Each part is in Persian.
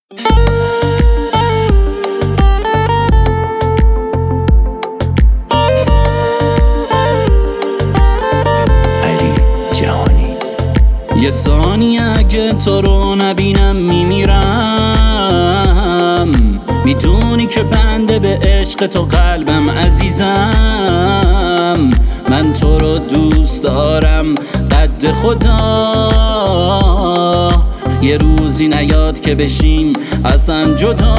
یه ثانیه اگه تو رو نبینم میمیرم، میدونی که بنده به عشق تو قلبم عزیزم. من تو رو دوست دارم قد خدا، یه روزی نیاد که بشیم اصلا جدا.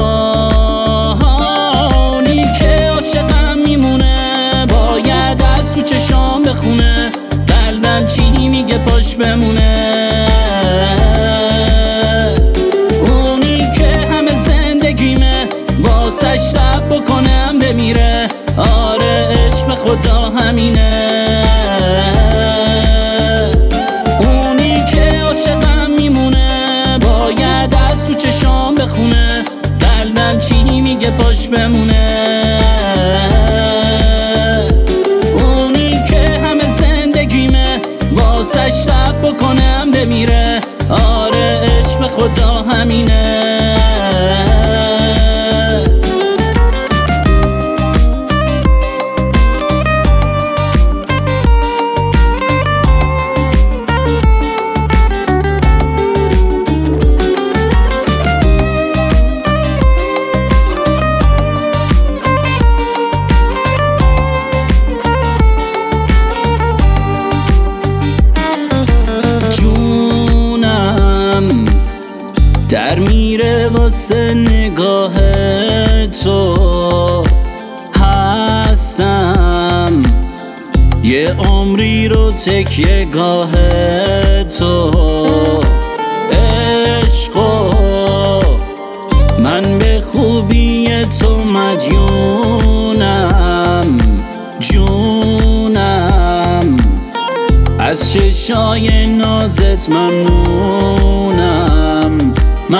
اونی که عاشقم میمونه باید از تو چشام بخونه، قلبم چی میگه پاش بمونه. اونی که همه زندگیمه واسش شب بکنم بمیره، آره عشق خدا همینه. اونی که عاشقم میمونه باید از تو چشام بخونه، قلبم چی میگه پاش بمونه. واسش شب بکنم بمیره، آره عشق خدا همینه. در میره واسه نگاه تو، هستم یه عمری رو تکیه گاه تو. عشقو من به خوبی تو مجنونم، جونم از چشای نازت ممنونم،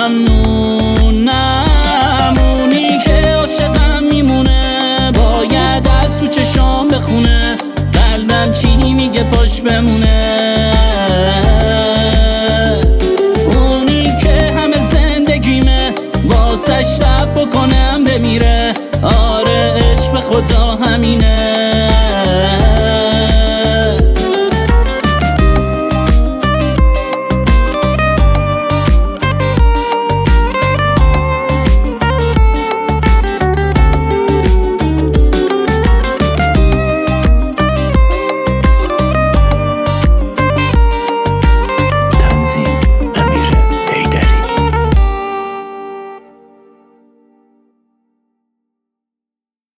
ممنونم. اونی که عاشقم میمونه باید از تو چشام بخونه، قلبم چی میگه پاش بمونه. اونی که همه زندگیمه واسش شب بکنم بمیره، آره عشق خدا همینه.